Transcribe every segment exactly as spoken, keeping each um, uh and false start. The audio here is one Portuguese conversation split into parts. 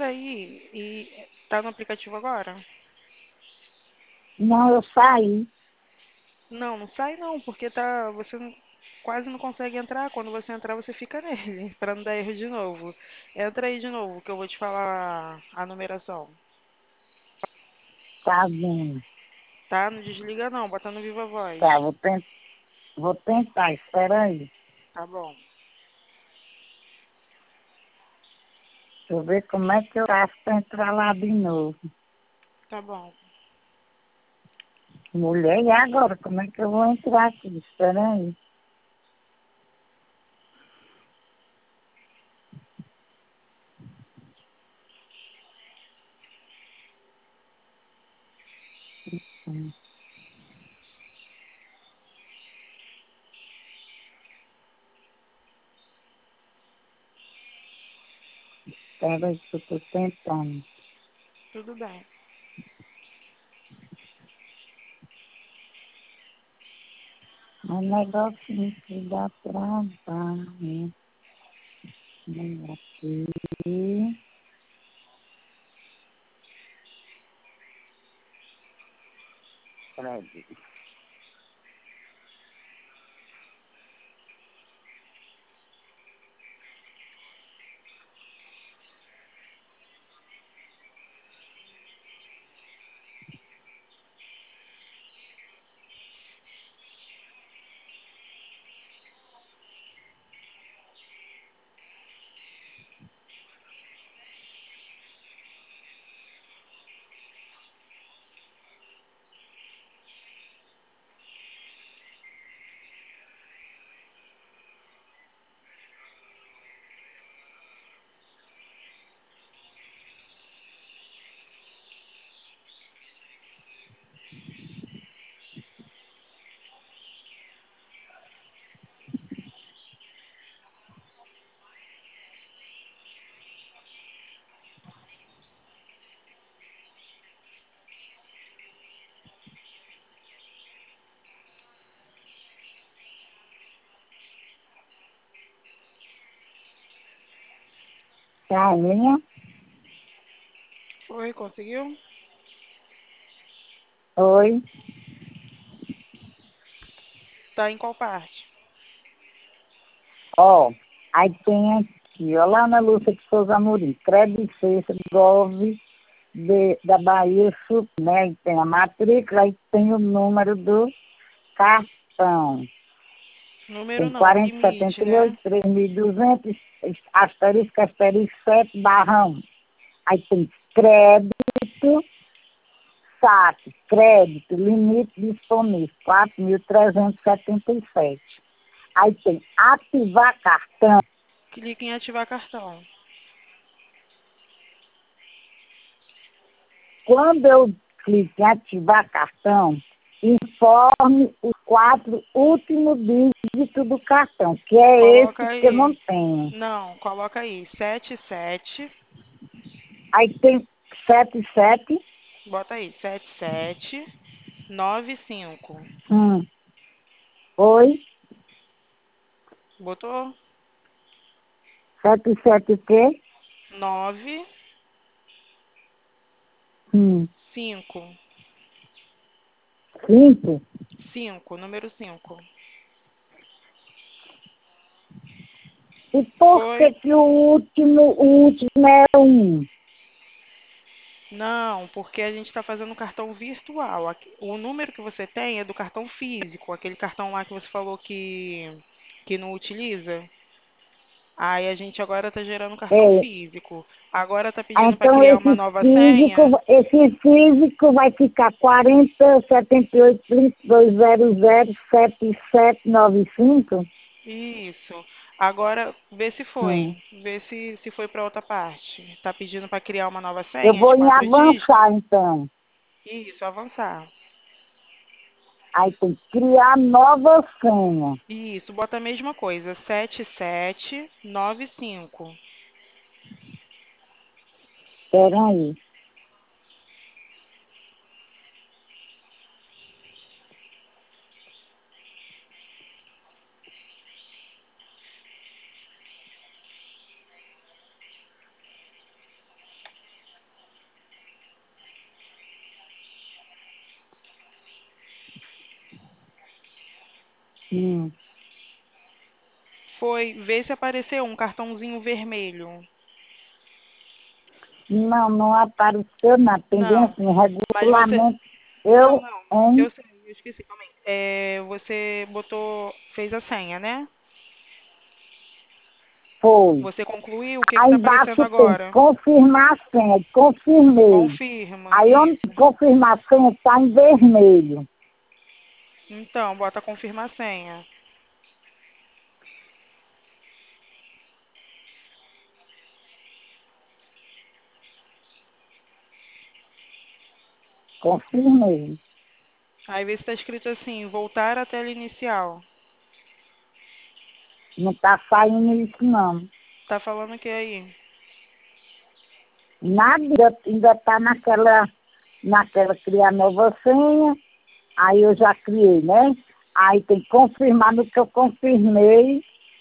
entra aí e tá no aplicativo agora? Não, eu saí. Não, não sai não, porque tá, você não- quase não consegue entrar. Quando você entrar, você fica nele, pra não dar erro de novo. Entra aí de novo, que eu vou te falar a numeração. Tá vendo? Tá? Não desliga não, bota no Viva Voz. Tá, vou, ten- vou tentar, espera aí. Tá bom. Deixa eu ver como é que eu faço pra entrar lá de novo. Tá bom. Mulher, e agora? Como é que eu vou entrar aqui? Espera aí. Hum, Espera aí que eu tô tentando. Tudo bem. Um negocinho que dá trabalho. Vem aqui. Peraí. Rainha. Oi, conseguiu? Oi. Tá em qual parte? Ó, aí tem aqui, ó, lá na Lúcia de Souza Amorim, Crédito Cesta, Gov de, da Bahia, Sul, né? Aí tem a matrícula, aí tem o número do cartão. Número Tem não, quarenta limite, setenta e oito, né? três mil e duzentos, asterisco, asterisco, sete, barrão. Aí tem crédito, saque, crédito, limite disponível, quatro mil trezentos e setenta e sete. Aí tem ativar cartão. Clique em ativar cartão. Quando eu clico em ativar cartão, informe os quatro últimos dígitos do cartão, que é esse Coloca que eu não aí. tenho. Não, coloca aí. Sete sete. Aí tem sete sete, Bota aí. Sete sete nove cinco. hum, oi, Botou? sete sete o quê? Nove Hum, cinco. cinco. Cinco. Número cinco. E por que Foi? que o último, o último é um? Não, porque a gente está fazendo um cartão virtual. Aqui- O número que você tem é do cartão físico, aquele cartão lá que você falou que, que não utiliza. Aí a gente agora está gerando um cartão É, físico. Agora está ah, pedindo para então criar uma esse nova senha. físico, esse físico vai ficar quarenta setenta e oito trinta e dois zero zero sete sete nove cinco. Isso. Agora vê se Hum. foi. Vê se, se foi para outra parte. Está pedindo para criar uma nova Eu senha vou de em quatro dígitos. avançar, então. Isso, avançar. Aí tem que criar nova senha. Isso, bota a mesma coisa. Sete sete nove cinco. Espera aí. Hum. Foi ver se apareceu um cartãozinho vermelho. Não, não apareceu nada. Tem bem Não, assim, mas você. regulamento. Não, Eu, não, hein? eu sei, eu esqueci, calma aí. É, você botou, fez a senha, né? Foi. Você concluiu? O que que Aí tá aparecendo embaixo tem agora? confirmar a senha. Confirmei. Confirma, Aí onde isso. confirmar a senha está em vermelho. Então, bota confirma a senha. Confirmei. Aí vê se tá escrito assim, voltar à tela inicial. Não está saindo isso, não. Tá falando o que aí? Nada, ainda está naquela, naquela criar nova senha. Aí eu já criei, né? Aí tem que confirmar no que eu confirmei.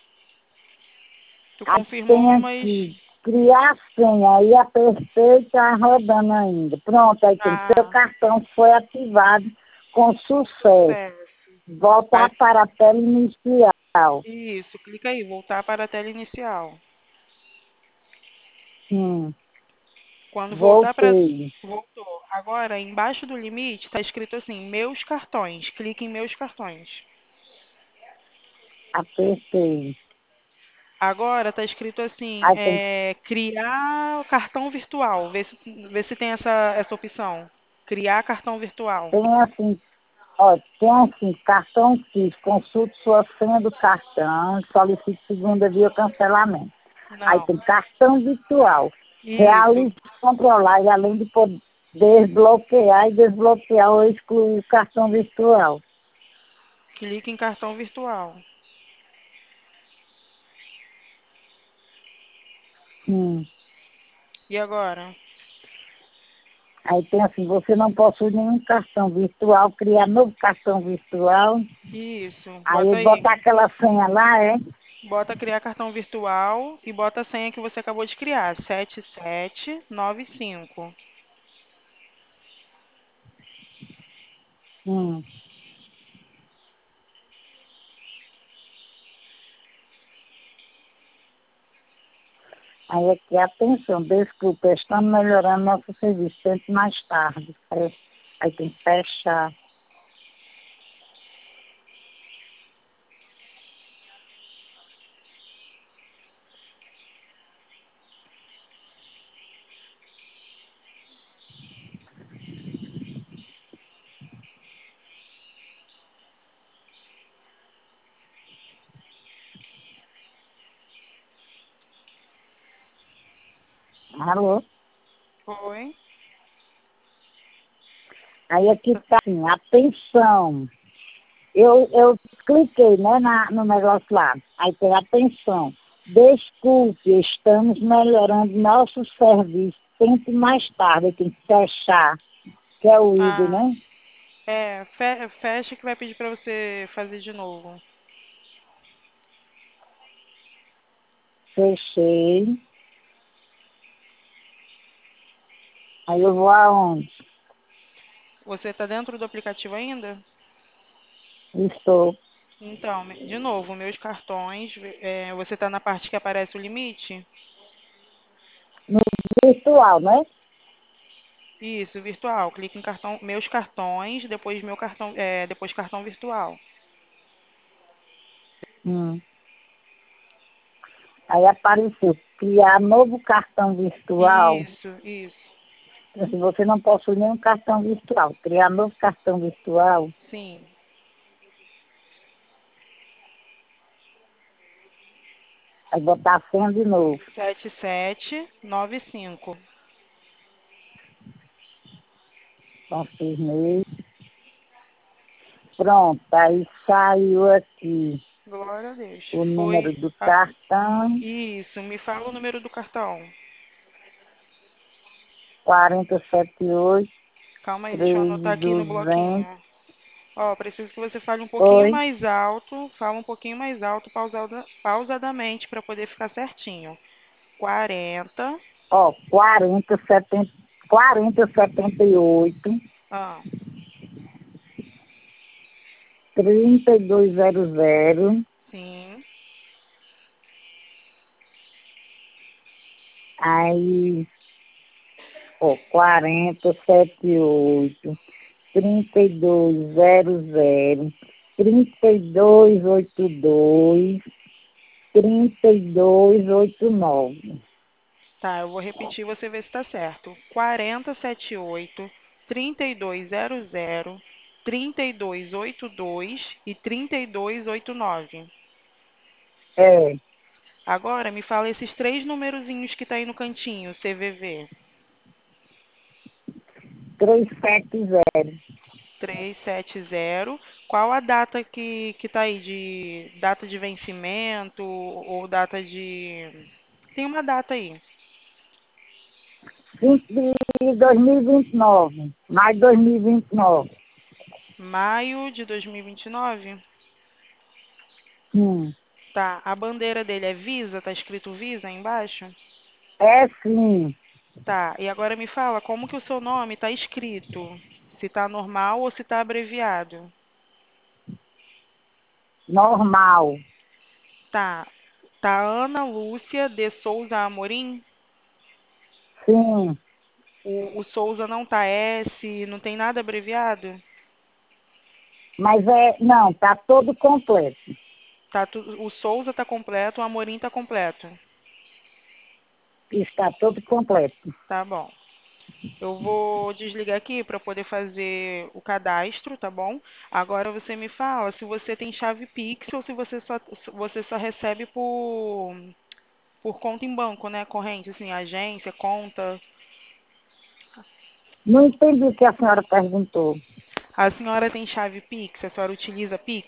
Tu Aí tem confirmou, mas aqui, criar a senha. Aí apertei e tá rodando ainda. Pronto, aí tem seu ah, cartão foi ativado com sucesso. sucesso. Vai, Voltar para a tela inicial. isso, clica aí, voltar para a tela inicial. Hum, Quando voltar para voltei. voltou. Agora, embaixo do limite está escrito assim, meus cartões. Clique em meus cartões. Apertei. Agora está escrito assim, Aí tem, é, criar o cartão virtual. Vê se, vê se tem essa, essa opção. Criar cartão virtual. tem assim, ó, tem assim, cartão físico, consulte sua senha do cartão, solicite segunda via cancelamento. Aí Não. tem cartão virtual. Isso. Realize controlar e além de poder desbloquear e desbloquear ou excluir o cartão virtual. Clique em cartão virtual. Hum. E agora? Aí tem assim, você não possui nenhum cartão virtual, criar novo cartão virtual. Isso. Aí Bota aí. botar aquela senha lá, é? Bota criar cartão virtual e bota a senha que você acabou de criar. sete sete nove cinco. Hum. Aí aqui, atenção, desculpa, estamos melhorando nosso serviço, tente mais tarde. Aí, aí tem que fechar. Alô? Foi. Aí aqui está assim, atenção. Eu, eu cliquei, né, na, no negócio lá. Aí tem atenção. Desculpe, estamos melhorando nosso serviço. Tente mais tarde, tem que fechar. Que é o I D, Ah, né? é. fe- Fecha que vai pedir pra você fazer de novo. Fechei. Aí eu vou aonde? Você tá dentro do aplicativo ainda? Estou Então, me- de novo, meus cartões. É, você tá na parte que aparece o limite? no virtual, né? Isso, virtual. Clique em cartão, meus cartões, depois meu cartão, é, depois cartão virtual. Hum. Aí apareceu, criar novo cartão virtual. Isso, isso. Se você não possui nenhum cartão virtual, criar novo cartão virtual, Sim. aí botar a senha de novo. sete sete nove cinco. Confirmei. Pronto, aí saiu aqui Glória a Deus. o número Foi. do a- cartão, Isso, me fala o número do cartão. quatro sete oito, Calma aí, deixa eu anotar três aqui no duzentos. bloquinho. Ó, preciso que você fale um pouquinho Oi, mais alto, fala um pouquinho mais alto, pausada, pausadamente, para poder ficar certinho. Quarenta. ó, quarenta, setenta, quarenta, setenta e oito, Ah, trinta e dois zero zero, Sim. aí, ó, quarenta setenta e oito, trinta e dois zero zero, trinta e dois oitenta e dois, trinta e dois oitenta e nove. Tá, eu vou repetir, você vê se está certo. quarenta setenta e oito, trinta e dois zero zero, trinta e dois oitenta e dois e trinta e dois oitenta e nove. É, Agora me fala esses três numerozinhos que tá aí no cantinho, C V V. trezentos e setenta. trezentos e setenta. Qual a data que que tá aí de data de vencimento ou data de tem uma data aí. cinco de dois mil e vinte e nove, mais dois mil e vinte e nove. Maio de dois mil e vinte e nove? Sim, Tá, a bandeira dele é Visa, tá escrito Visa aí embaixo? é sim, Tá, e agora me fala como que o seu nome tá escrito? Se tá normal ou se tá abreviado? normal. Tá, tá Ana Lúcia de Souza Amorim? Sim, O, o Souza não tá S, não tem nada abreviado? mas é, não, tá todo completo. Tá, tu- o Souza tá completo, o Amorim tá completo. Está todo completo. Tá bom. Eu vou desligar aqui para poder fazer o cadastro, tá bom? Agora você me fala se você tem chave Pix ou se você só, se você só recebe por, por conta em banco, né? Corrente, assim, agência, conta. Não entendi o que a senhora perguntou. A senhora tem chave Pix? A senhora utiliza Pix?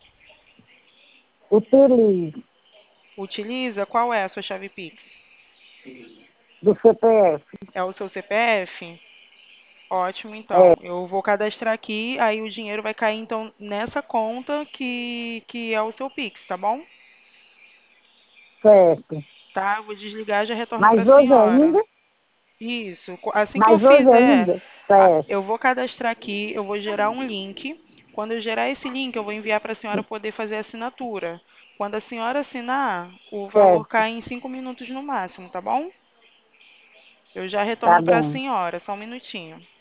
Utilize Utiliza? Qual é a sua chave Pix? do C P F. É o seu C P F? Ótimo, É, então. Eu vou cadastrar aqui, aí o dinheiro vai cair então nessa conta que, que é o seu Pix, tá bom? certo. Tá? Eu vou desligar e já retorno para Mas a hoje senhora. ainda? Isso. Co- Assim que eu Mas hoje fizer, ainda? a- Certo, eu vou cadastrar aqui, eu vou gerar um link. Quando eu gerar esse link, eu vou enviar para a senhora poder fazer a assinatura. Quando a senhora assinar, o valor certo. cai em cinco minutos no máximo, tá bom? Eu já Tá retorno para a bem. senhora, só um minutinho.